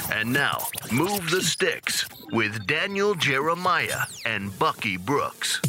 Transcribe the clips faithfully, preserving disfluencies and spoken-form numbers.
And now, Move the Sticks with Daniel Jeremiah and Bucky Brooks.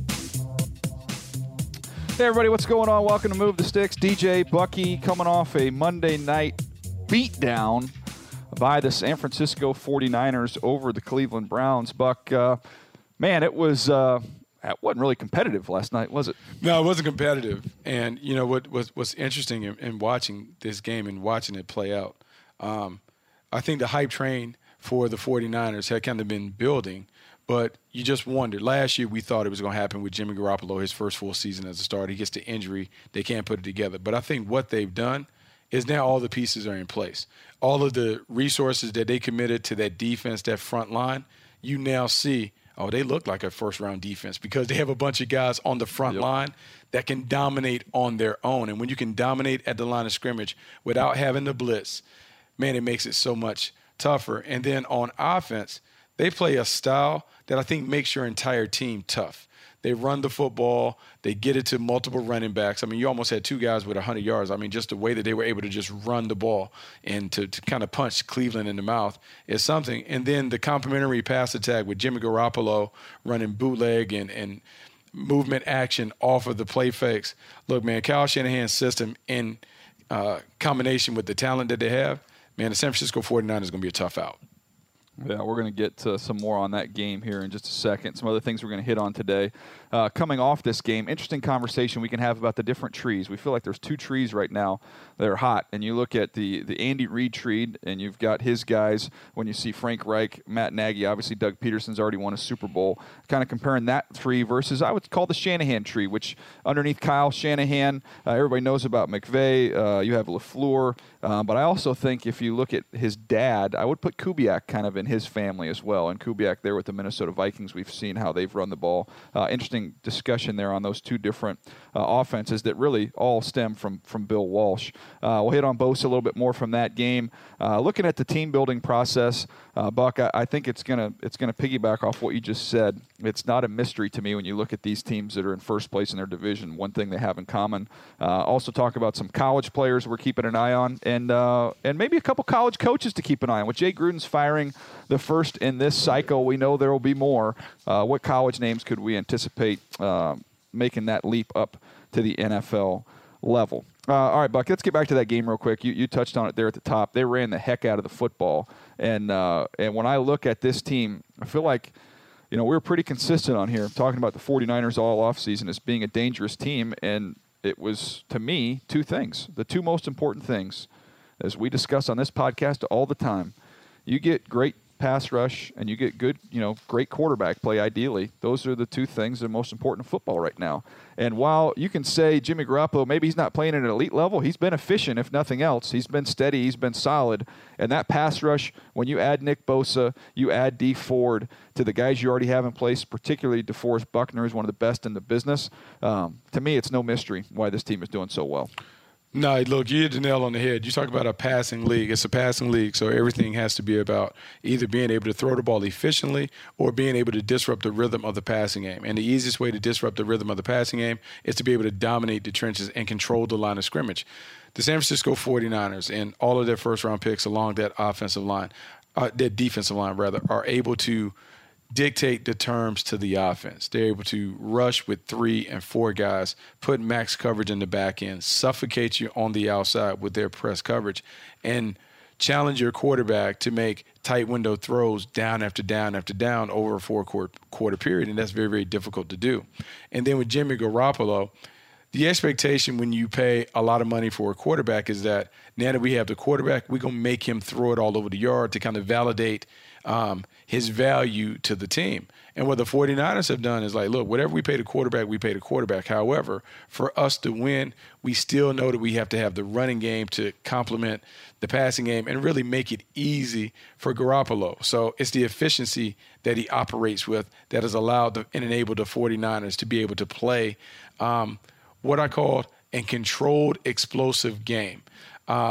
Hey, everybody, what's going on? Welcome to Move the Sticks. D J Bucky coming off a Monday night beatdown by the San Francisco forty-niners over the Cleveland Browns. Buck, uh, man, it was uh, it wasn't really competitive last night, was it? No, it wasn't competitive. And, you know, what was what's interesting in, in watching this game and watching it play out, um, I think the hype train for the forty-niners had kind of been building, but you just wondered. Last year we thought it was going to happen with Jimmy Garoppolo, his first full season as a starter. He gets the injury. They can't put it together. But I think what they've done is now all the pieces are in place. All of the resources that they committed to that defense, that front line, you now see, oh, they look like a first-round defense because they have a bunch of guys on the front Yep. line that can dominate on their own. And when you can dominate at the line of scrimmage without having to blitz, man, it makes it so much tougher. And then on offense, they play a style that I think makes your entire team tough. They run the football. They get it to multiple running backs. I mean, you almost had two guys with one hundred yards. I mean, just the way that they were able to just run the ball and to, to kind of punch Cleveland in the mouth is something. And then the complementary pass attack with Jimmy Garoppolo running bootleg and, and movement action off of the play fakes. Look, man, Kyle Shanahan's system in uh, combination with the talent that they have, man, the San Francisco forty-niners is going to be a tough out. Yeah, we're going to get to some more on that game here in just a second. Some other things we're going to hit on today. Uh, coming off this game, interesting conversation we can have about the different trees. We feel like there's two trees right now that are hot. And you look at the, the Andy Reid tree, and you've got his guys. When you see Frank Reich, Matt Nagy, obviously Doug Peterson's already won a Super Bowl. Kind of comparing that tree versus I would call the Shanahan tree, which underneath Kyle Shanahan, uh, everybody knows about McVay. Uh, you have LaFleur. Uh, but I also think if you look at his dad, I would put Kubiak kind of in his family as well. And Kubiak there with the Minnesota Vikings, we've seen how they've run the ball. Uh, interesting discussion there on those two different uh, offenses that really all stem from from Bill Walsh. Uh, we'll hit on Bosa a little bit more from that game. Uh, looking at the team building process, uh, Buck, I, I think it's gonna it's gonna piggyback off what you just said. It's not a mystery to me when you look at these teams that are in first place in their division. One thing they have in common. Uh, also talk about some college players we're keeping an eye on, and uh, and maybe a couple college coaches to keep an eye on. With Jay Gruden's firing the first in this cycle, we know there will be more. Uh, what college names could we anticipate uh, making that leap up to the N F L level? Uh, all right, Buck, let's get back to that game real quick. You, you touched on it there at the top. They ran the heck out of the football. And uh, and when I look at this team, I feel like, you know, we were pretty consistent on here talking about the forty-niners all offseason as being a dangerous team. And it was, to me, two things. The two most important things, as we discuss on this podcast all the time, you get great pass rush and you get good, you know, great quarterback play ideally. Those are the two things that are most important in football right now. And while you can say Jimmy Garoppolo, maybe he's not playing at an elite level, he's been efficient if nothing else. He's been steady, he's been solid. And that pass rush, when you add Nick Bosa, you add Dee Ford to the guys you already have in place, particularly DeForest Buckner is one of the best in the business. Um, to me, it's no mystery why this team is doing so well. No, look, you hit the nail on the head. You talk about a passing league. It's a passing league, so everything has to be about either being able to throw the ball efficiently or being able to disrupt the rhythm of the passing game. And the easiest way to disrupt the rhythm of the passing game is to be able to dominate the trenches and control the line of scrimmage. The San Francisco forty-niners and all of their first-round picks along that offensive line, uh, their defensive line, rather, are able to dictate the terms to the offense. They're able to rush with three and four guys, put max coverage in the back end, suffocate you on the outside with their press coverage, and challenge your quarterback to make tight window throws down after down after down over a four-quarter period, and that's very, very difficult to do. And then with Jimmy Garoppolo, the expectation when you pay a lot of money for a quarterback is that now that we have the quarterback, we're going to make him throw it all over the yard to kind of validate um, his value to the team. And what the forty-niners have done is like, look, whatever we pay the quarterback, we pay the quarterback. However, for us to win, we still know that we have to have the running game to complement the passing game and really make it easy for Garoppolo. So it's the efficiency that he operates with that has allowed the, and enabled the forty-niners to be able to play um, what I call a controlled, explosive game. Uh,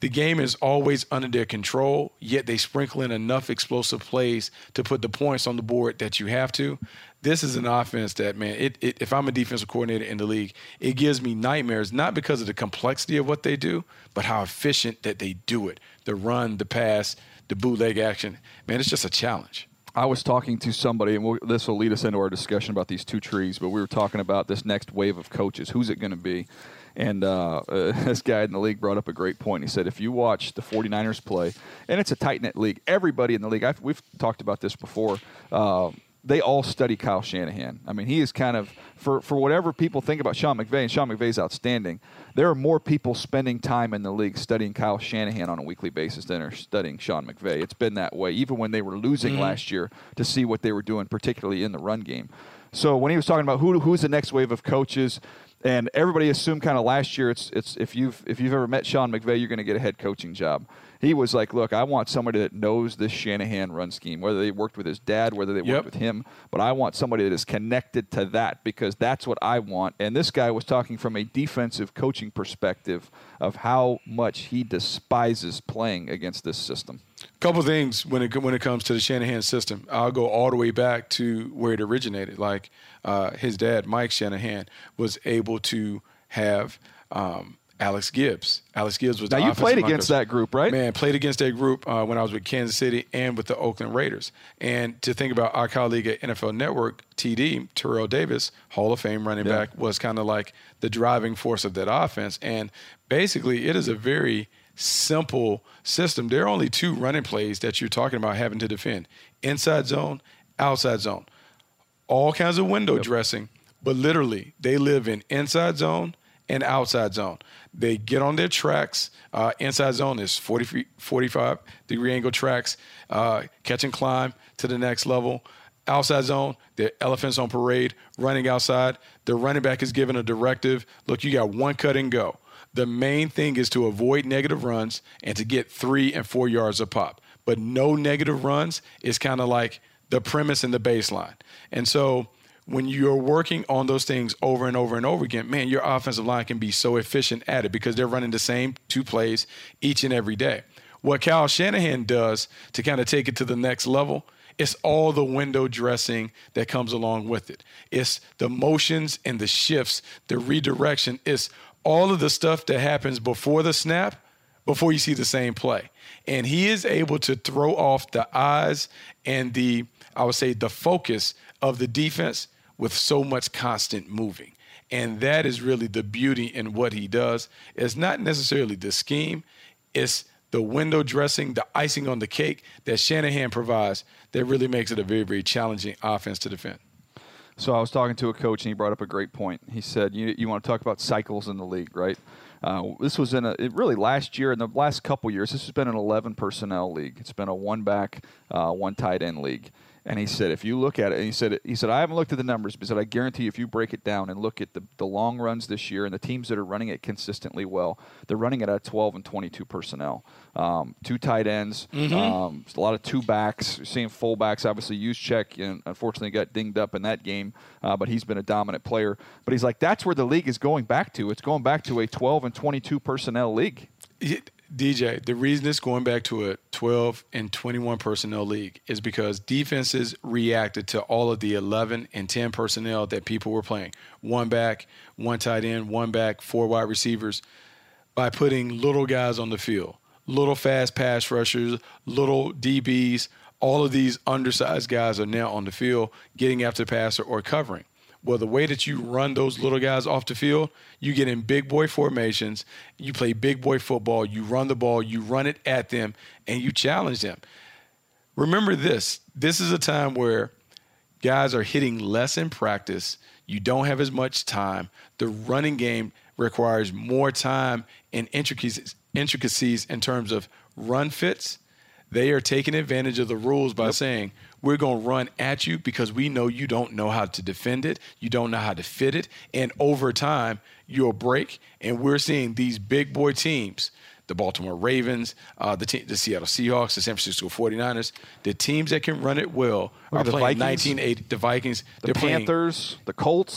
the game is always under their control, yet they sprinkle in enough explosive plays to put the points on the board that you have to. This is an offense that, man, it, it, if I'm a defensive coordinator in the league, it gives me nightmares, not because of the complexity of what they do, but how efficient that they do it. The run, the pass, the bootleg action. Man, it's just a challenge. I was talking to somebody, and we'll, this will lead us into our discussion about these two trees, but we were talking about this next wave of coaches. Who's it going to be? And uh, uh, this guy in the league brought up a great point. He said, if you watch the 49ers play, and it's a tight-knit league, everybody in the league, I've, we've talked about this before, uh, they all study Kyle Shanahan. I mean, he is kind of, for, for whatever people think about Sean McVay, and Sean McVay's outstanding, there are more people spending time in the league studying Kyle Shanahan on a weekly basis than are studying Sean McVay. It's been that way, even when they were losing mm-hmm. last year, to see what they were doing, particularly in the run game. So when he was talking about who who's the next wave of coaches, and everybody assumed kind of last year, it's it's if you've if you've ever met Sean McVay, you're going to get a head coaching job. He was like, look, I want somebody that knows this Shanahan run scheme, whether they worked with his dad, whether they worked yep. with him, but I want somebody that is connected to that because that's what I want. And this guy was talking from a defensive coaching perspective of how much he despises playing against this system. A couple of things when it when it comes to the Shanahan system. I'll go all the way back to where it originated. Like uh, his dad, Mike Shanahan, was able to have um, Alex Gibbs. Alex Gibbs was the now you played offensive against line that group, right? Man, played against that group uh, when I was with Kansas City and with the Oakland Raiders. And to think about our colleague at N F L Network, T D, Terrell Davis, Hall of Fame running yeah. back, was kind of like the driving force of that offense. And basically, it is a very simple system. There are only two running plays that you're talking about having to defend: inside zone, outside zone. All kinds of window yep. dressing, but literally they live in inside zone and outside zone. They get on their tracks. Uh, inside zone is forty, forty-five degree angle tracks, uh, catch and climb to the next level. Outside zone, the elephants on parade, running outside. The running back is given a directive. Look, you got one cut and go. The main thing is to avoid negative runs and to get three and four yards a pop. But no negative runs is kind of like the premise and the baseline. And so when you're working on those things over and over and over again, man, your offensive line can be so efficient at it because they're running the same two plays each and every day. What Kyle Shanahan does to kind of take it to the next level, it's all the window dressing that comes along with it. It's the motions and the shifts, the redirection. It's all of the stuff that happens before the snap, before you see the same play. And he is able to throw off the eyes and the, I would say, the focus of the defense with so much constant moving. And that is really the beauty in what he does. It's not necessarily the scheme. It's the window dressing, the icing on the cake that Shanahan provides that really makes it a very, very challenging offense to defend. So I was talking to a coach, and he brought up a great point. He said, you, you want to talk about cycles in the league, right? Uh, this was in a it really last year, in the last couple years, this has been an eleven personnel league. It's been a one-back, uh, one tight end league. And he said, if you look at it, and he said, he said, I haven't looked at the numbers, but he said, I guarantee you if you break it down and look at the, the long runs this year and the teams that are running it consistently well, they're running it at twelve and twenty-two personnel. Um, two tight ends, mm-hmm. um, a lot of two backs. You're seeing fullbacks. Obviously, Juszczyk, you know, unfortunately got dinged up in that game, uh, but he's been a dominant player. But he's like, that's where the league is going back to. It's going back to a twelve and twenty-two personnel league. It, D J, the reason it's going back to a twelve and twenty-one personnel league is because defenses reacted to all of the eleven and ten personnel that people were playing. One back, one tight end, one back, four wide receivers, by putting little guys on the field, little fast pass rushers, little D Bs. All of these undersized guys are now on the field getting after the passer or covering. Well, the way that you run those little guys off the field, you get in big boy formations, you play big boy football, you run the ball, you run it at them, and you challenge them. Remember this, this is a time where guys are hitting less in practice. You don't have as much time. The running game requires more time and intricacies, intricacies in terms of run fits. They are taking advantage of the rules by yep. saying, we're going to run at you because we know you don't know how to defend it. You don't know how to fit it. And over time, you'll break. And we're seeing these big boy teams, the Baltimore Ravens, uh, the, te- the Seattle Seahawks, the San Francisco forty-niners, the teams that can run it well Look are the playing Vikings. nineteen eighty. The Vikings. The Panthers, playing, the Colts.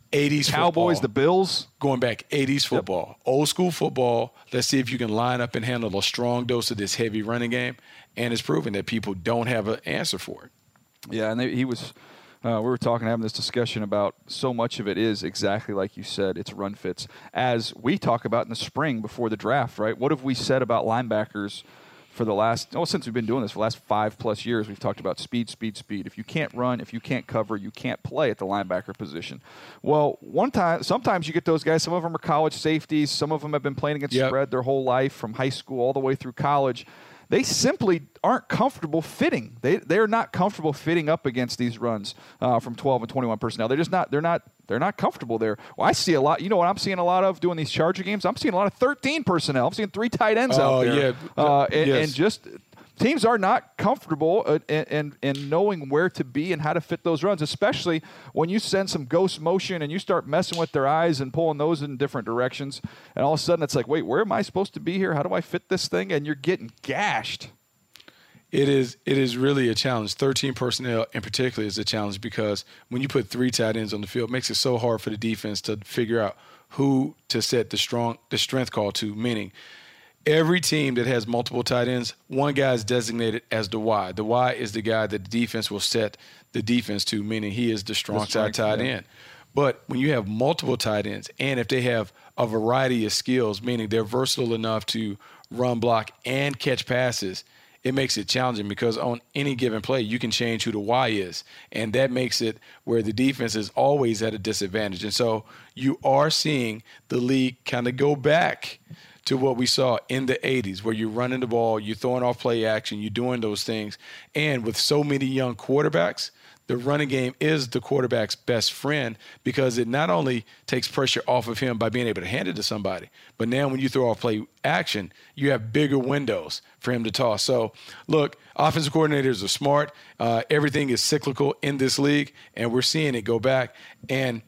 eighties Cowboys, football. the Bills. Going back, eighties football, yep. Old school football. Let's see if you can line up and handle a strong dose of this heavy running game. And it's proven that people don't have an answer for it. Yeah, and they, he was uh, – we were talking, having this discussion about so much of it is exactly like you said. It's run fits. As we talk about in the spring before the draft, right, what have we said about linebackers for the last – oh, since we've been doing this for the last five-plus years, we've talked about speed, speed, speed. If you can't run, if you can't cover, you can't play at the linebacker position. Well, one time – sometimes you get those guys. Some of them are college safeties. Some of them have been playing against yep. spread their whole life from high school all the way through college. They simply aren't comfortable fitting. They they're not comfortable fitting up against these runs uh, from twelve and twenty-one personnel. They're just not. They're not. They're not comfortable there. Well, I see a lot. You know what I'm seeing a lot of doing these Charger games? I'm seeing a lot of thirteen personnel. I'm seeing three tight ends oh, out there. Yeah. Uh, and, yes. and just teams are not comfortable uh, in, in, in knowing where to be and how to fit those runs, especially when you send some ghost motion and you start messing with their eyes and pulling those in different directions. And all of a sudden it's like, wait, where am I supposed to be here? How do I fit this thing? And you're getting gashed. It is it is really a challenge. thirteen personnel in particular is a challenge because when you put three tight ends on the field, it makes it so hard for the defense to figure out who to set the strong the strength call to, meaning every team that has multiple tight ends, one guy is designated as the Y. The Y is the guy that the defense will set the defense to, meaning he is the strong the side tight yeah. end. But when you have multiple tight ends, and if they have a variety of skills, meaning they're versatile enough to run, block, and catch passes, it makes it challenging because on any given play, you can change who the Y is. And that makes it where the defense is always at a disadvantage. And so you are seeing the league kind of go back to what we saw in the eighties, where you're running the ball, you're throwing off play action, you're doing those things. And with so many young quarterbacks, the running game is the quarterback's best friend because it not only takes pressure off of him by being able to hand it to somebody, but now when you throw off play action, you have bigger windows for him to toss. So, look, offensive coordinators are smart. Uh, everything is cyclical in this league, and we're seeing it go back. And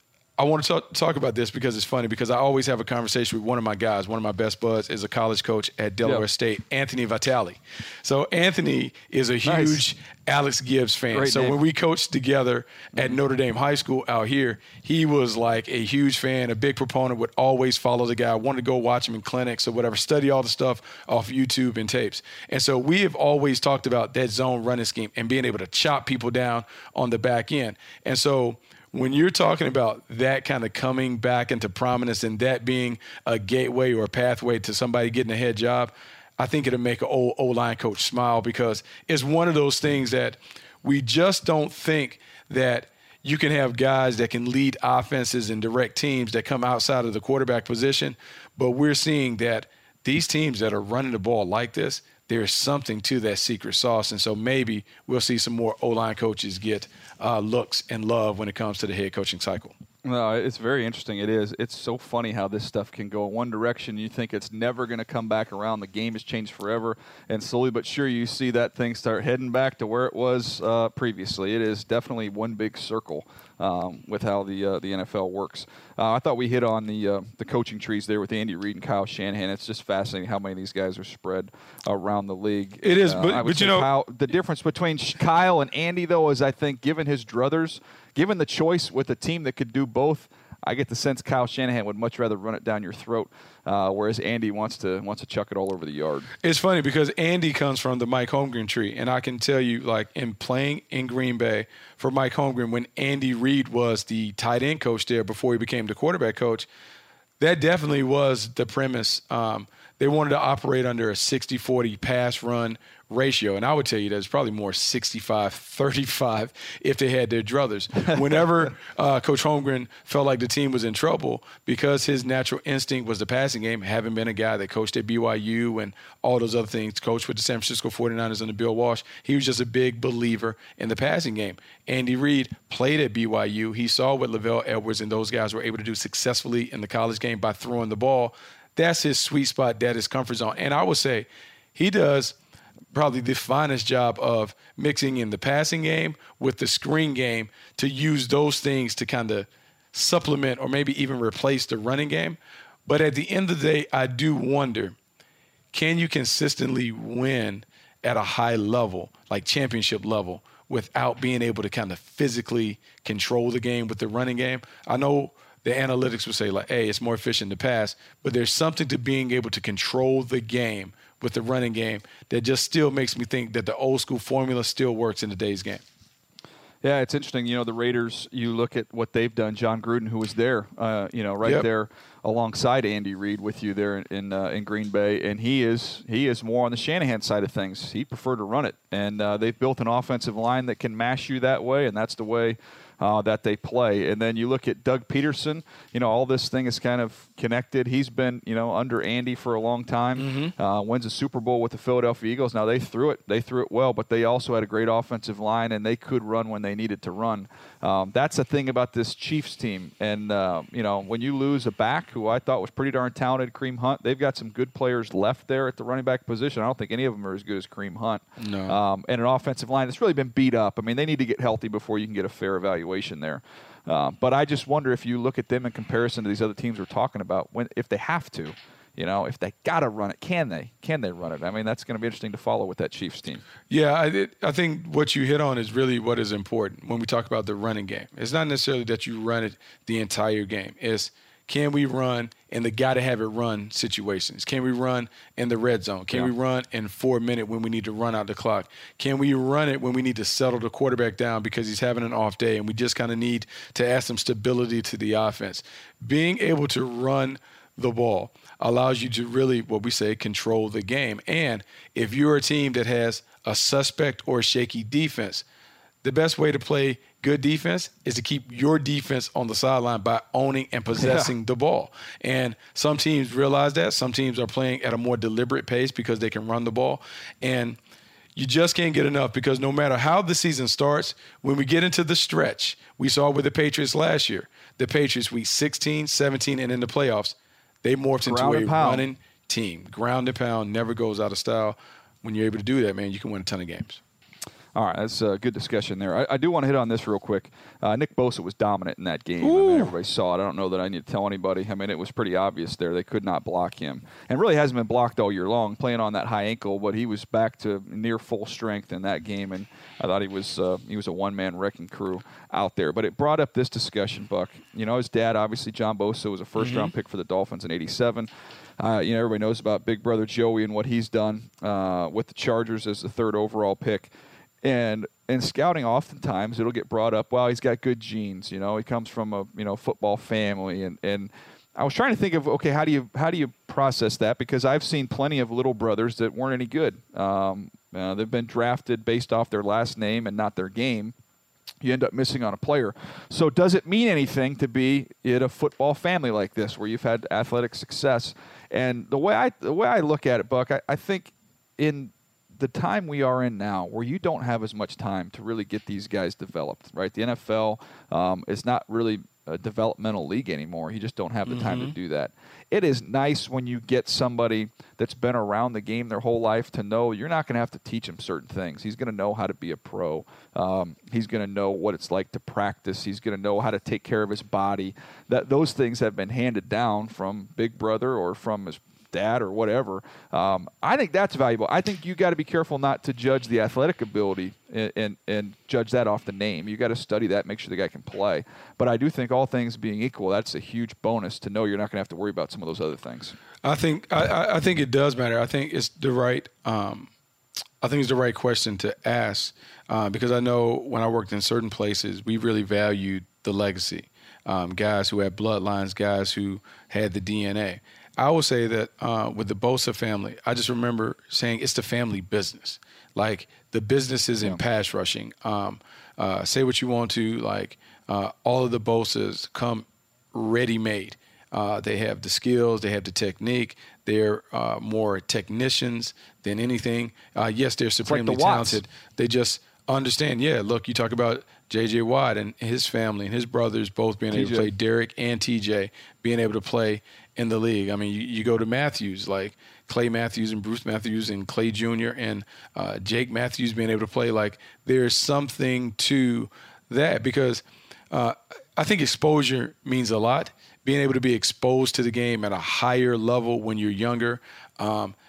I want to talk, talk about this because it's funny because I always have a conversation with one of my guys. One of my best buds is a college coach at Delaware yep. State, Anthony Vitale. So Anthony is a huge nice. Alex Gibbs fan. Great so name. When we coached together at Notre Dame High School out here, he was like a huge fan, a big proponent, would always follow the guy, wanted to go watch him in clinics or whatever, study all the stuff off YouTube and tapes. And so we have always talked about that zone running scheme and being able to chop people down on the back end. And so when you're talking about that kind of coming back into prominence and that being a gateway or a pathway to somebody getting a head job, I think it'll make an old O-line coach smile because it's one of those things that we just don't think that you can have guys that can lead offenses and direct teams that come outside of the quarterback position. But we're seeing that these teams that are running the ball like this, there's something to that secret sauce. And so maybe we'll see some more O-line coaches get uh, looks and love when it comes to the head coaching cycle. No, it's very interesting. It is. It's so funny how this stuff can go in one direction. You think it's never going to come back around. The game has changed forever. And slowly but sure, you see that thing start heading back to where it was uh, previously. It is definitely one big circle um, with how the uh, the N F L works. Uh, I thought we hit on the uh, the coaching trees there with Andy Reid and Kyle Shanahan. It's just fascinating how many of these guys are spread around the league. It is, uh, but, but you know. Kyle, the difference between Kyle and Andy, though, is I think given his druthers, given the choice with a team that could do both, I get the sense Kyle Shanahan would much rather run it down your throat, uh, whereas Andy wants to wants to chuck it all over the yard. It's funny because Andy comes from the Mike Holmgren tree, and I can tell you, like, in playing in Green Bay for Mike Holmgren, when Andy Reid was the tight end coach there before he became the quarterback coach, that definitely was the premise. Um, they wanted to operate under a sixty forty pass run ratio. And I would tell you that it's probably more sixty-five thirty-five if they had their druthers. Whenever uh, Coach Holmgren felt like the team was in trouble, because his natural instinct was the passing game, having been a guy that coached at B Y U and all those other things, coached with the San Francisco forty-niners under Bill Walsh, he was just a big believer in the passing game. Andy Reid played at B Y U. He saw what Lavelle Edwards and those guys were able to do successfully in the college game by throwing the ball. That's his sweet spot. That is comfort zone. And I would say he does probably the finest job of mixing in the passing game with the screen game to use those things to kind of supplement or maybe even replace the running game. But at the end of the day, I do wonder, can you consistently win at a high level, like championship level, without being able to kind of physically control the game with the running game. I know the analytics would say, like, hey, it's more efficient to pass, but there's something to being able to control the game with the running game that just still makes me think that the old school formula still works in today's game. Yeah, it's interesting. You know, the Raiders, you look at what they've done. John Gruden, who was there, uh, you know, right Yep. there alongside Andy Reid with you there in in, uh, in Green Bay, and he is he is more on the Shanahan side of things. He preferred to run it, and uh, they've built an offensive line that can mash you that way, and that's the way uh, that they play. And then you look at Doug Peterson. You know, all this thing is kind of connected. He's been, you know, under Andy for a long time. Mm-hmm. Uh, wins a Super Bowl with the Philadelphia Eagles. Now, they threw it. They threw it well, but they also had a great offensive line, and they could run when they needed to run. Um, that's the thing about this Chiefs team. And, uh, you know, when you lose a back who I thought was pretty darn talented, Kareem Hunt, they've got some good players left there at the running back position. I don't think any of them are as good as Kareem Hunt. No. Um, and an offensive line that's really been beat up. I mean, they need to get healthy before you can get a fair evaluation there. Uh, but I just wonder if you look at them in comparison to these other teams we're talking about, when if they have to, you know, if they got to run it, can they? Can they run it? I mean, that's going to be interesting to follow with that Chiefs team. Yeah, I, it, I think what you hit on is really what is important when we talk about the running game. It's not necessarily that you run it the entire game. It's can we run in the got-to-have-it-run situations? Can we run in the red zone? Can Yeah. we run in four minutes when we need to run out the clock? Can we run it when we need to settle the quarterback down because he's having an off day and we just kind of need to add some stability to the offense? Being able to run the ball allows you to really, what we say, control the game. And if you're a team that has a suspect or a shaky defense, the best way to play good defense is to keep your defense on the sideline by owning and possessing yeah. the ball. And some teams realize that. Some teams are playing at a more deliberate pace because they can run the ball. And you just can't get enough because no matter how the season starts, when we get into the stretch, we saw with the Patriots last year, the Patriots week sixteen, seventeen, and in the playoffs, they morphed into a running team. Ground and pound never goes out of style. When you're able to do that, man, you can win a ton of games. All right, that's a good discussion there. I, I do want to hit on this real quick. Uh, Nick Bosa was dominant in that game. I mean, everybody saw it. I don't know that I need to tell anybody. I mean, it was pretty obvious there. They could not block him. And really hasn't been blocked all year long, playing on that high ankle, but he was back to near full strength in that game, and I thought he was uh, he was a one-man wrecking crew out there. But it brought up this discussion, Buck. You know, his dad, obviously, John Bosa, was a first-round mm-hmm. pick for the Dolphins in eighty-seven. Uh, you know, everybody knows about Big Brother Joey and what he's done uh, with the Chargers as the third overall pick. And in scouting, oftentimes it'll get brought up, well, he's got good genes. You know, he comes from a you know football family, and, and I was trying to think of, okay, how do you how do you process that? Because I've seen plenty of little brothers that weren't any good. Um, uh, they've been drafted based off their last name and not their game. You end up missing on a player. So does it mean anything to be in a football family like this, where you've had athletic success? And the way I the way I look at it, Buck, I, I think in the time we are in now, where you don't have as much time to really get these guys developed, right? The N F L um, is not really a developmental league anymore. You just don't have the mm-hmm. time to do that. It is nice when you get somebody that's been around the game their whole life to know you're not going to have to teach him certain things. He's going to know how to be a pro. Um, he's going to know what it's like to practice. He's going to know how to take care of his body. That those things have been handed down from Big Brother or from his dad or whatever. Um, I think that's valuable. I think you got to be careful not to judge the athletic ability and, and, and judge that off the name. You got to study that, make sure the guy can play. But I do think all things being equal, that's a huge bonus to know you're not going to have to worry about some of those other things. I think I, I think it does matter. I think it's the right um, I think it's the right question to ask uh, because I know when I worked in certain places, we really valued the legacy. Um, guys who had bloodlines, guys who had the D N A. I would say that uh, with the Bosa family, I just remember saying it's the family business. Like the business is in yeah. pass rushing. Um, uh, say what you want to, like uh, all of the Bosas come ready-made. Uh, they have the skills, they have the technique. They're uh, more technicians than anything. Uh, yes, they're supremely like the talented. They just understand, yeah, look, you talk about J J. Watt and his family and his brothers both being T J. able to play, Derek and T J being able to play in the league. I mean, you, you go to Matthews, like Clay Matthews and Bruce Matthews and Clay Junior and uh, Jake Matthews being able to play. Like there's something to that because uh, I think exposure means a lot. Being able to be exposed to the game at a higher level when you're younger, um,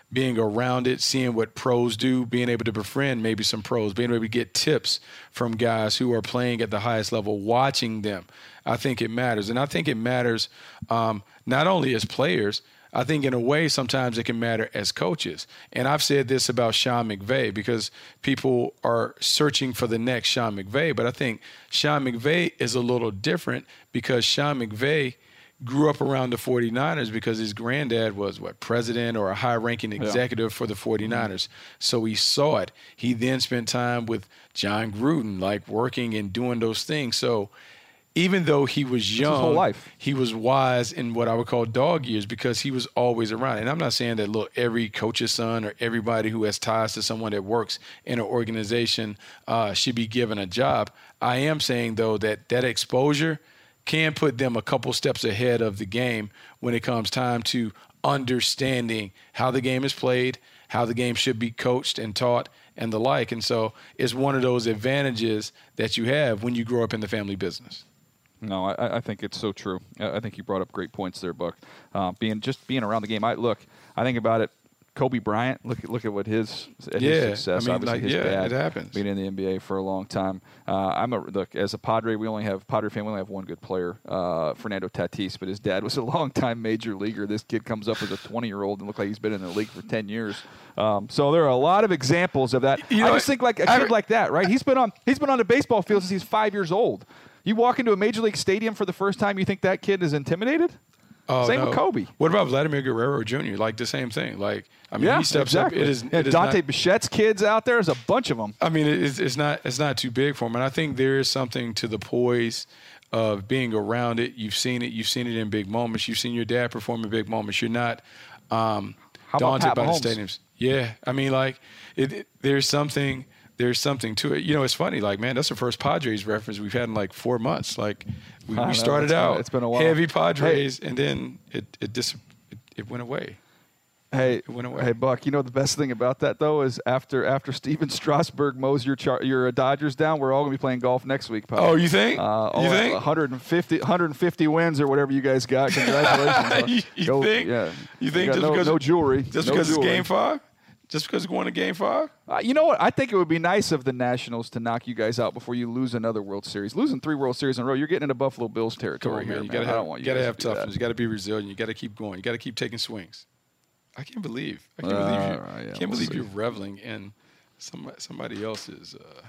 being around it, seeing what pros do, being able to befriend maybe some pros, being able to get tips from guys who are playing at the highest level, watching them. I think it matters. And I think it matters um, not only as players, I think in a way sometimes it can matter as coaches. And I've said this about Sean McVay because people are searching for the next Sean McVay. But I think Sean McVay is a little different because Sean McVay grew up around the 49ers because his granddad was, what, president or a high-ranking executive yeah. for the 49ers. So he saw it. He then spent time with John Gruden, like working and doing those things. So even though he was young, his whole life. He was wise in what I would call dog years because he was always around. And I'm not saying that, look, every coach's son or everybody who has ties to someone that works in an organization uh, should be given a job. I am saying, though, that that exposure can put them a couple steps ahead of the game when it comes time to understanding how the game is played, how the game should be coached and taught, and the like. And so it's one of those advantages that you have when you grow up in the family business. No, I, I think it's so true. I think you brought up great points there, Buck. Uh, being just being around the game. I look. I think about it. Kobe Bryant. Look at look at what his, his yeah, success. I mean, Obviously, like, his yeah, dad it happens. Being in the N B A for a long time. Uh, I'm a look as a Padre. We only have Padre fan. We only have one good player, uh, Fernando Tatis. But his dad was a long-time major leaguer. This kid comes up as a twenty-year-old and looks like he's been in the league for ten years. Um, so there are a lot of examples of that. You know, I just think like a kid I, like that, right? He's been on he's been on the baseball field since he's five years old. You walk into a major league stadium for the first time, you think that kid is intimidated? Oh, Same no. with Kobe. What about Vladimir Guerrero Junior? Like the same thing. Like I mean, yeah, he steps exactly. up. It is, yeah, it is Dante not, Bichette's kids out there. There's a bunch of them. I mean, it's, it's not it's not too big for him. And I think there is something to the poise of being around it. You've seen it. You've seen it in big moments. You've seen your dad perform in big moments. You're not um, daunted by Mahomes? the stadiums. Yeah, I mean, like it, it, there's something. There's something to it. You know, it's funny. Like, man, that's the first Padres reference we've had in like four months. Like, we, we started know, out it's been a while. heavy Padres, hey. and then it it, dis- it it went away. Hey, it went away. Hey, Buck. You know the best thing about that though is after after Steven Strasburg mows your char- your Dodgers down, we're all gonna be playing golf next week. Pal. Oh, you think? Uh, you oh, think? one hundred fifty, one hundred fifty wins or whatever you guys got. Congratulations. you you Go, think? Yeah. You think you just no, because no jewelry? Just no because jewelry. it's Game Five? Just because we're going to Game Five? Uh, you know what? I think it would be nice of the Nationals to knock you guys out before you lose another World Series. Losing three World Series in a row, you're getting into Buffalo Bills territory Come on, man. here. You man. gotta I have, don't want you you gotta guys have to do toughness. that. You got to be resilient. You got to keep going. You got to keep taking swings. I can't believe. I can't Uh, believe you. right, yeah, can't we'll believe see. you're reveling in somebody, somebody else's. Uh,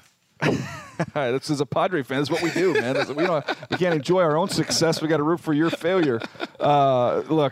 This is a Padre fan. This is what we do, man. This, we don't. We can't enjoy our own success. We got to root for your failure. Uh, look,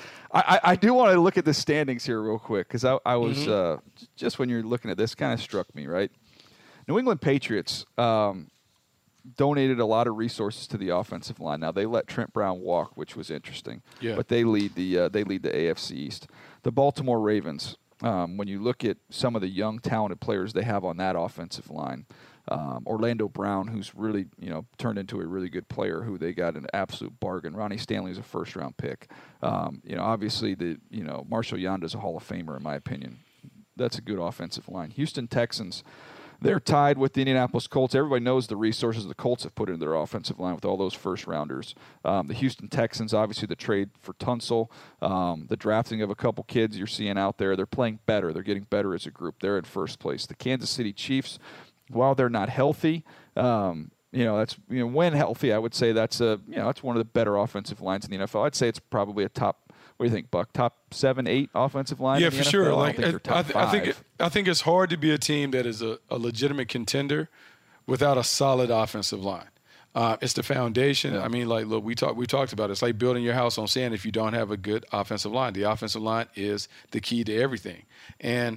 I, I do want to look at the standings here real quick because I, I was mm-hmm. uh, just when you're looking at this, kind of struck me, right? New England Patriots um, donated a lot of resources to the offensive line. Now they let Trent Brown walk, which was interesting. Yeah. But they lead the uh, they lead the A F C East. The Baltimore Ravens. Um, when you look at some of the young, talented players they have on that offensive line, um, Orlando Brown, who's really you know turned into a really good player, who they got an absolute bargain. Ronnie Stanley is a first-round pick. Um, you know, obviously the you know Marshall Yanda is a Hall of Famer in my opinion. That's a good offensive line. Houston Texans. They're tied with the Indianapolis Colts. Everybody knows the resources the Colts have put into their offensive line with all those first-rounders. Um, the Houston Texans, obviously the trade for Tunsil, um, the drafting of a couple kids you're seeing out there. They're playing better. They're getting better as a group. They're in first place. The Kansas City Chiefs, while they're not healthy, um, you know that's you know when healthy, I would say that's a you know that's one of the better offensive lines in the N F L. I'd say it's probably a top. What do you think, Buck? Top seven, eight offensive line? Yeah, in the for N F L? sure. I Like, think they're top I, th- I think it, five. I think it's hard to be a team that is a, a legitimate contender without a solid offensive line. Uh, it's the foundation. Yeah. I mean, like, look, we talked we talked about it. It's like building your house on sand if you don't have a good offensive line. The offensive line is the key to everything, and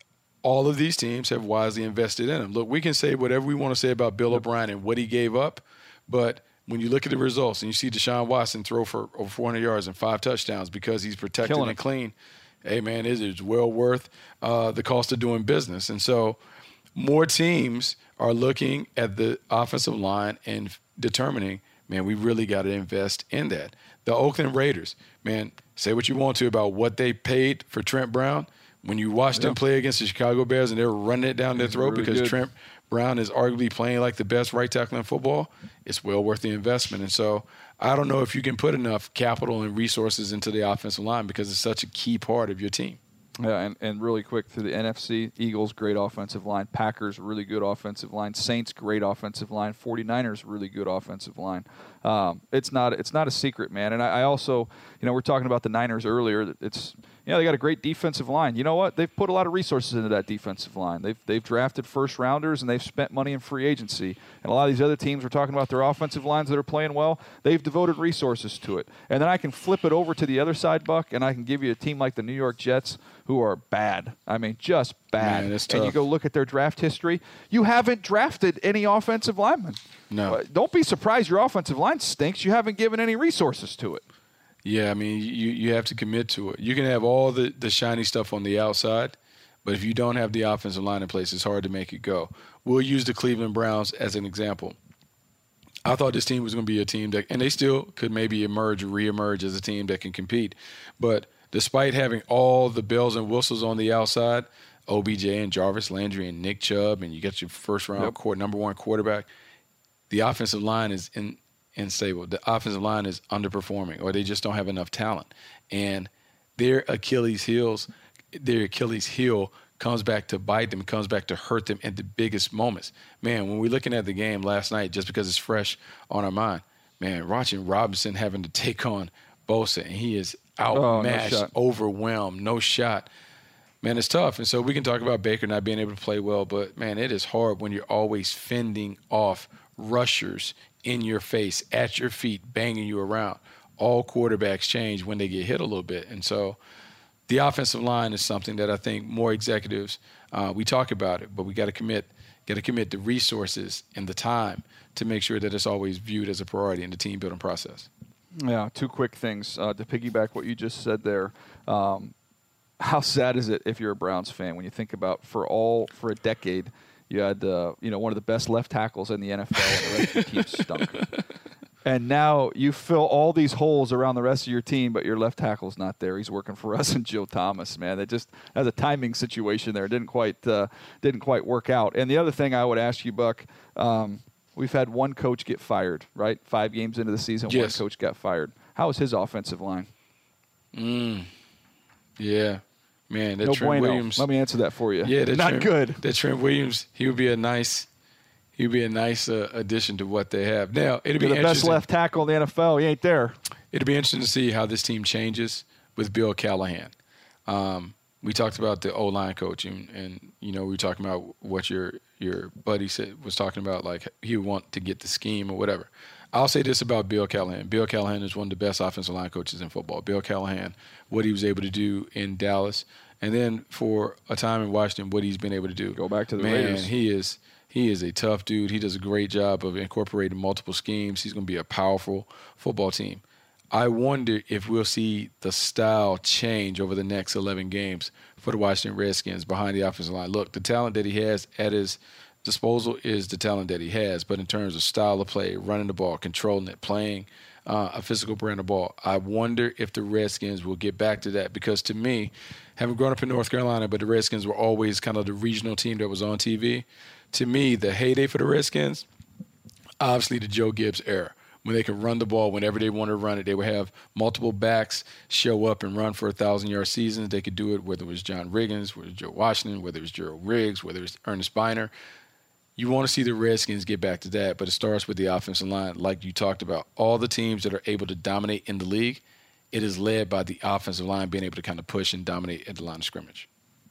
all of these teams have wisely invested in them. Look, we can say whatever we want to say about Bill O'Brien and what he gave up, but when you look at the results and you see Deshaun Watson throw for over four hundred yards and five touchdowns because he's protected Killing and it. clean, hey, man, it is well worth uh, the cost of doing business. And so more teams are looking at the offensive line and determining, man, we really got to invest in that. The Oakland Raiders, man, say what you want to about what they paid for Trent Brown. When you watch them Yeah. play against the Chicago Bears and they're running it down their He's throat really because good. Trent Brown is arguably playing like the best right tackle in football, it's well worth the investment. And so I don't know if you can put enough capital and resources into the offensive line because it's such a key part of your team. Yeah, and, and really quick through the N F C, Eagles, great offensive line. Packers, really good offensive line. Saints, great offensive line. forty-niners, really good offensive line. Um, it's not it's not a secret, man. And I, I also, you know, we're talking about the Niners earlier. It's, you know, they got a great defensive line. You know what? They've put a lot of resources into that defensive line. They've they've drafted first rounders and they've spent money in free agency. And a lot of these other teams we're talking about their offensive lines that are playing well, they've devoted resources to it. And then I can flip it over to the other side, Buck, and I can give you a team like the New York Jets, who are bad. I mean, just bad. Man, it's and you tough. go look at their draft history. You haven't drafted any offensive linemen. No. Uh, don't be surprised your offensive line stinks. You haven't given any resources to it. Yeah, I mean, you, you have to commit to it. You can have all the, the shiny stuff on the outside, but if you don't have the offensive line in place, it's hard to make it go. We'll use the Cleveland Browns as an example. I thought this team was going to be a team that, and they still could maybe emerge or reemerge as a team that can compete. But despite having all the bells and whistles on the outside, O B J and Jarvis Landry and Nick Chubb, and you get your first round Yep. court, number one quarterback, the offensive line is in, unstable. The offensive line is underperforming, or they just don't have enough talent. And their Achilles heels, their Achilles heel comes back to bite them, comes back to hurt them at the biggest moments. Man, when we're looking at the game last night, just because it's fresh on our mind, man, watching Robinson having to take on Bosa, and he is outmatched, Oh, no shot. overwhelmed, no shot. Man, it's tough. And so we can talk about Baker not being able to play well, but, man, it is hard when you're always fending off rushers in your face, at your feet, banging you around. All quarterbacks change when they get hit a little bit. And so the offensive line is something that I think more executives, uh, we talk about it, but we got to commit got to commit the resources and the time to make sure that it's always viewed as a priority in the team building process. Yeah, two quick things uh, to piggyback what you just said there. Um, how sad is it if you're a Browns fan when you think about for all for a decade you had uh, you know one of the best left tackles in the N F L and the rest of your team stunk. And now you fill all these holes around the rest of your team, but your left tackle's not there. He's working for us and Joe Thomas, man. That just has a timing situation there. It didn't quite uh, didn't quite work out. And the other thing I would ask you, Buck, um, we've had one coach get fired, right? Five games into the season, Yes. one coach got fired. How is his offensive line? Mm. Yeah. Man, that No Trent bueno. Williams. Let me answer that for you. Yeah, that not Trent, good. That Trent Williams, he would be a nice he would be a nice uh, addition to what they have. Now, it'd be You're the best interesting. left tackle in the N F L. He ain't there. It'll be interesting to see how this team changes with Bill Callahan. Um, we talked about the O-line coach, and, and you know we were talking about what your your buddy said was talking about, like he would want to get the scheme or whatever. I'll say this about Bill Callahan. Bill Callahan is one of the best offensive line coaches in football. Bill Callahan, what he was able to do in Dallas, and then for a time in Washington, what he's been able to do. Go back to the Man, Raiders. he is he is a tough dude. He does a great job of incorporating multiple schemes. He's going to be a powerful football team. I wonder if we'll see the style change over the next eleven games for the Washington Redskins behind the offensive line. Look, the talent that he has at his disposal is the talent that he has, but in terms of style of play, running the ball, controlling it, playing uh, a physical brand of ball, I wonder if the Redskins will get back to that, because to me, having grown up in North Carolina, but the Redskins were always kind of the regional team that was on T V, to me, the heyday for the Redskins, obviously the Joe Gibbs era, when they could run the ball whenever they wanted to run it. They would have multiple backs show up and run for one thousand-yard seasons. They could do it whether it was John Riggins, whether it was Joe Washington, whether it was Gerald Riggs, whether it was Ernest Biner. You want to see the Redskins get back to that, but it starts with the offensive line. Like you talked about, all the teams that are able to dominate in the league, it is led by the offensive line being able to kind of push and dominate at the line of scrimmage.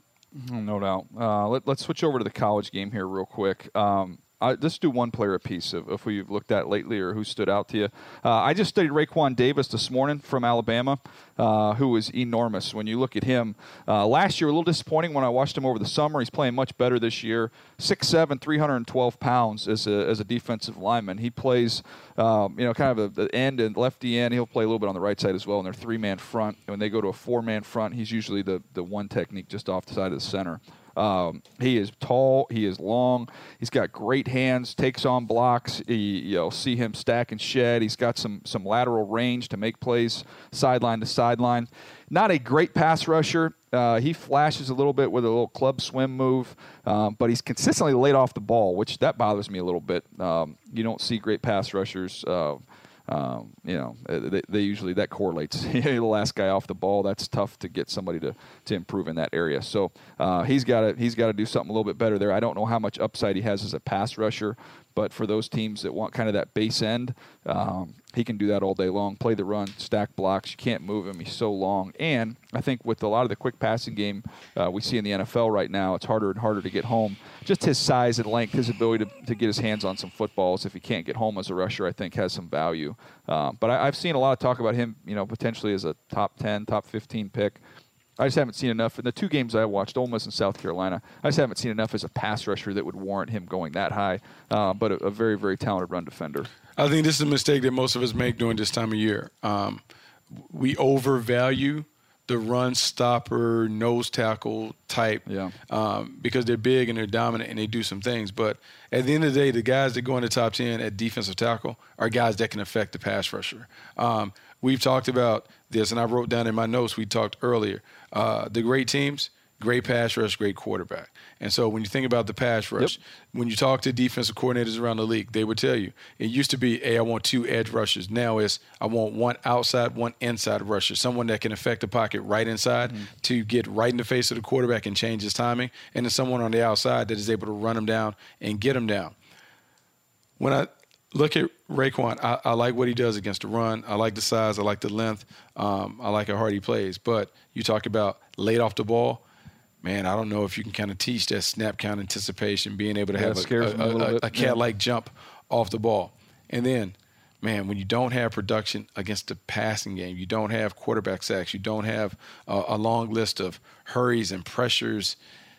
No doubt. Uh, let, let's switch over to the college game here real quick. Um, I, let's do one player apiece of, of who you've looked at lately or who stood out to you. Uh, I just studied Raekwon Davis this morning from Alabama, uh, who was enormous. When you look at him, uh, last year a little disappointing when I watched him over the summer. He's playing much better this year. six foot seven, three hundred twelve pounds as a, as a defensive lineman. He plays, um, you know, kind of a, the end and lefty end. He'll play a little bit on the right side as well in their three-man front. And when they go to a four-man front, he's usually the, the one technique just off the side of the center. Um, he is tall. He is long. He's got great hands. Takes on blocks. He, you'll see him stack and shed. He's got some some lateral range to make plays sideline to sideline. Not a great pass rusher. Uh, he flashes a little bit with a little club swim move, um, but he's consistently laid off the ball, which that bothers me a little bit. Um, you don't see great pass rushers. Uh, um, you know, they, they usually that correlates. The last guy off the ball, that's tough to get somebody to, to improve in that area. So uh, he's got to he's got to do something a little bit better there. I don't know how much upside he has as a pass rusher, but for those teams that want kind of that base end, um, he can do that all day long. Play the run, stack blocks. You can't move him. He's so long. And I think with a lot of the quick passing game uh, we see in the N F L right now, it's harder and harder to get home. Just his size and length, his ability to, to get his hands on some footballs if he can't get home as a rusher, I think has some value. Um, but I, I've seen a lot of talk about him, you know, potentially as a top ten, top fifteen pick. I just haven't seen enough. In the two games I watched, Ole Miss and South Carolina, I just haven't seen enough as a pass rusher that would warrant him going that high. Uh, but a, a very, very talented run defender. I think this is a mistake that most of us make during this time of year. Um, we overvalue the run stopper, nose tackle type yeah. um, because they're big and they're dominant and they do some things. But at the end of the day, the guys that go in the top ten at defensive tackle are guys that can affect the pass rusher. Um, we've talked about this, and I wrote down in my notes, we talked earlier, uh, the great teams, great pass rush, great quarterback. And so when you think about the pass rush, yep. when you talk to defensive coordinators around the league, they would tell you, it used to be, hey, I want two edge rushers. Now it's, I want one outside, one inside rusher, someone that can affect the pocket right inside mm-hmm. to get right in the face of the quarterback and change his timing, and then someone on the outside that is able to run him down and get him down. When I look at Raekwon, I, I like what he does against the run. I like the size. I like the length. Um, I like how hard he plays. But you talk about late off the ball, man, I don't know if you can kind of teach that snap count anticipation, being able to yeah, have a, a, a, a, a cat-like yeah. jump off the ball. And then, man, when you don't have production against the passing game, you don't have quarterback sacks, you don't have uh, a long list of hurries and pressures,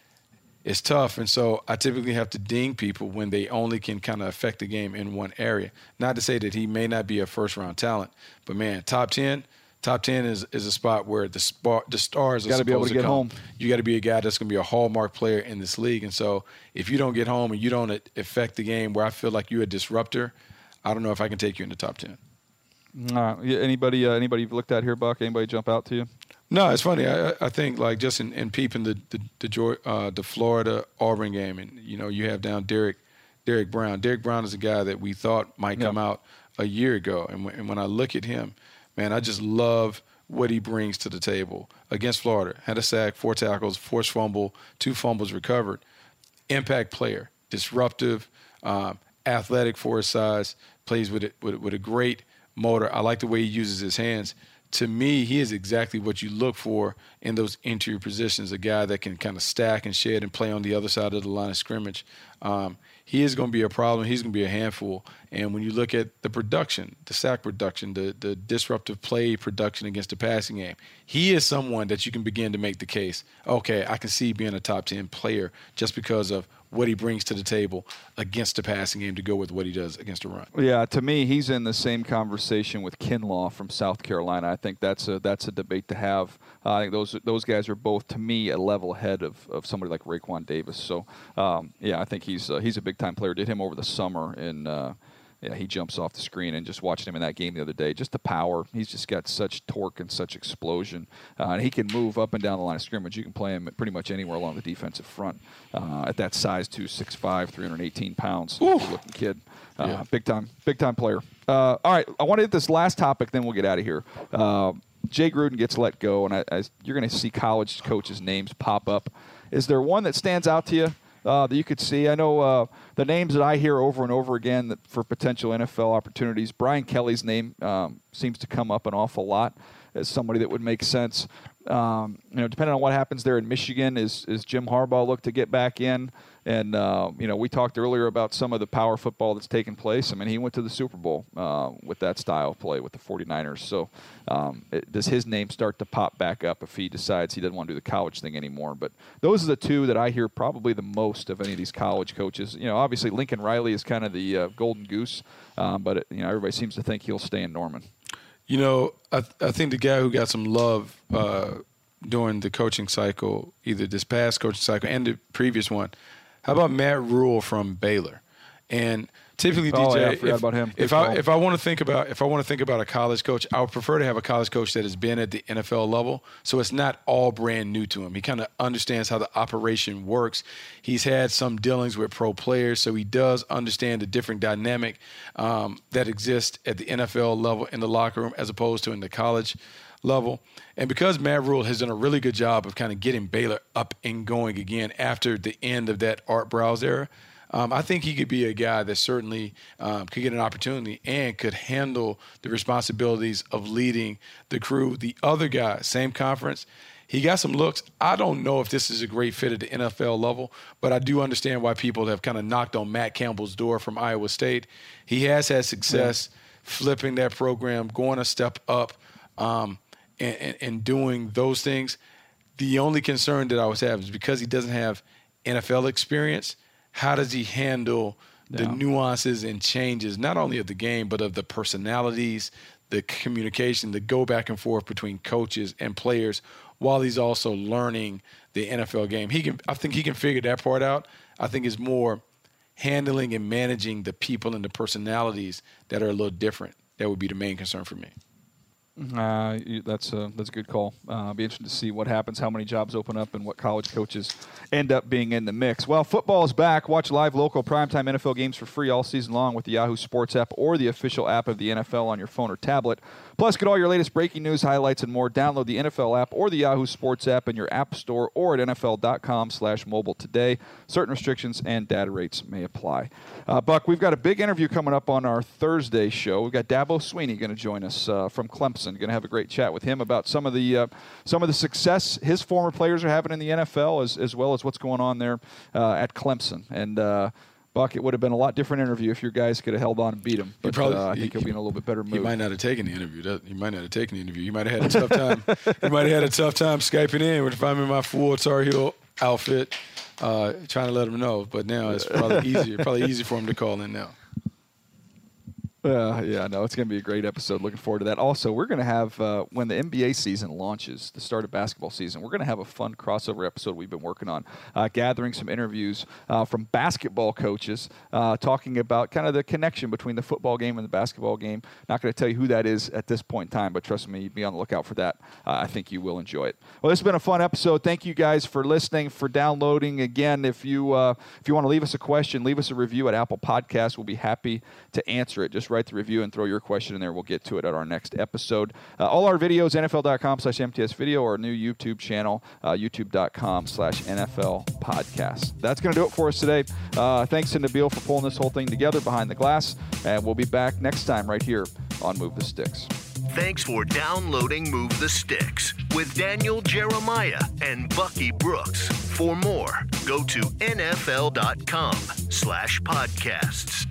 it's tough. And so I typically have to ding people when they only can kind of affect the game in one area. Not to say that he may not be a first-round talent, but, man, top ten – Top ten is, is a spot where the spa, the stars are supposed to be able to get come. home. You got to be a guy that's going to be a hallmark player in this league. And so if you don't get home and you don't affect the game where I feel like you're a disruptor, I don't know if I can take you in the top ten. Uh, yeah, anybody uh, anybody you've looked at here, Buck? Anybody jump out to you? No, it's funny. I, I think like just in, in peeping the the the, uh, the Florida Auburn game, and you know you have down Derek Derek Brown. Derek Brown is a guy that we thought might yep. come out a year ago, and, w- and when I look at him, man, I just love what he brings to the table. Against Florida, had a sack, four tackles, forced fumble, two fumbles recovered. Impact player, disruptive, um, athletic for his size, plays with, it, with with a great motor. I like the way he uses his hands. To me, he is exactly what you look for in those interior positions, a guy that can kind of stack and shed and play on the other side of the line of scrimmage. Um, he is going to be a problem. He's going to be a handful. And when you look at the production, the sack production, the, the disruptive play production against the passing game, he is someone that you can begin to make the case, okay, I can see being a top ten player just because of what he brings to the table against the passing game to go with what he does against the run. Yeah, to me, he's in the same conversation with Kinlaw from South Carolina. I think that's a that's a debate to have. Uh, I think those those guys are both, to me, a level ahead of, of somebody like Raekwon Davis. So, um, yeah, I think he's uh, he's a big-time player. Did him over the summer in uh, – yeah, he jumps off the screen, and just watching him in that game the other day, just the power. He's just got such torque and such explosion. Uh, and he can move up and down the line of scrimmage. You can play him pretty much anywhere along the defensive front. Uh, at that size, too, six five, three hundred eighteen pounds, looking kid. Uh, yeah. Big time, big time player. Uh, all right, I want to hit this last topic, then we'll get out of here. Uh, Jay Gruden gets let go, and I, I, you're going to see college coaches' names pop up. Is there one that stands out to you? Uh, that you could see? I know uh, the names that I hear over and over again that for potential N F L opportunities. Brian Kelly's name um, seems to come up an awful lot as somebody that would make sense. Um, you know, depending on what happens there in Michigan, is is Jim Harbaugh look to get back in? And uh, you know, we talked earlier about some of the power football that's taken place. I mean, he went to the Super Bowl uh, with that style of play with the 49ers. So um, it, does his name start to pop back up if he decides he doesn't want to do the college thing anymore? But those are the two that I hear probably the most of any of these college coaches. You know, obviously Lincoln Riley is kind of the uh, golden goose, um, but it, you know, everybody seems to think he'll stay in Norman. You know, I, th- I think the guy who got some love uh, during the coaching cycle, either this past coaching cycle and the previous one, how about Matt Rule from Baylor? And typically, oh, D J, yeah, I forgot if, about him. if I if I want to think about if I want to think about a college coach, I would prefer to have a college coach that has been at the N F L level, so it's not all brand new to him. He kind of understands how the operation works. He's had some dealings with pro players, so he does understand the different dynamic um, that exists at the N F L level in the locker room as opposed to in the college level. And because Matt Rhule has done a really good job of kind of getting Baylor up and going again after the end of that Art Browse era, Um, I think he could be a guy that certainly um, could get an opportunity and could handle the responsibilities of leading the crew. The other guy, same conference, he got some looks. I don't know if this is a great fit at the N F L level, but I do understand why people have kind of knocked on Matt Campbell's door from Iowa State. He has had success yeah. flipping that program, going a step up, um, and, and, and doing those things. The only concern that I always have is because he doesn't have N F L experience, how does he handle the yeah. nuances and changes, not only of the game, but of the personalities, the communication, the go back and forth between coaches and players while he's also learning the N F L game? He can, I think he can figure that part out. I think it's more handling and managing the people and the personalities that are a little different. That would be the main concern for me. Uh, that's a that's a good call. Uh, be interested to see what happens, how many jobs open up, and what college coaches end up being in the mix. Well, football is back. Watch live local primetime N F L games for free all season long with the Yahoo Sports app or the official app of the N F L on your phone or tablet. Plus, get all your latest breaking news, highlights, and more. Download the N F L app or the Yahoo Sports app in your app store or at N F L dot com slash mobile today. Certain restrictions and data rates may apply. Uh, Buck, we've got a big interview coming up on our Thursday show. We've got Dabo Swinney going to join us uh, from Clemson. Going to have a great chat with him about some of the uh, some of the success his former players are having in the N F L, as as well as what's going on there uh, at Clemson. And uh, Buck, it would have been a lot different interview if your guys could have held on and beat him. But probably, uh, I think he, he'll be in a little bit better mood. He might not have taken the interview. He might not have taken the interview. He might have had a tough time. he might have had a tough time Skyping in if I'm in my full Tar Heel outfit, uh, trying to let him know. But now it's probably easier. Probably easier for him to call in now. Uh, yeah, no, it's going to be a great episode. Looking forward to that. Also, we're going to have, uh, when the N B A season launches, the start of basketball season, we're going to have a fun crossover episode we've been working on, uh, gathering some interviews uh, from basketball coaches, uh, talking about kind of the connection between the football game and the basketball game. Not going to tell you who that is at this point in time, but trust me, be on the lookout for that. Uh, I think you will enjoy it. Well, this has been a fun episode. Thank you guys for listening, for downloading. Again, if you uh, if you want to leave us a question, leave us a review at Apple Podcasts. We'll be happy to answer it. Just write the review and throw your question in there. We'll get to it at our next episode. Uh, all our videos, N F L dot com slash M T S video, or our new YouTube channel, uh, YouTube dot com slash N F L podcast. That's going to do it for us today. Uh, thanks to Nabil for pulling this whole thing together behind the glass, and we'll be back next time right here on Move the Sticks. Thanks for downloading Move the Sticks with Daniel Jeremiah and Bucky Brooks. For more, go to N F L dot com slash podcasts.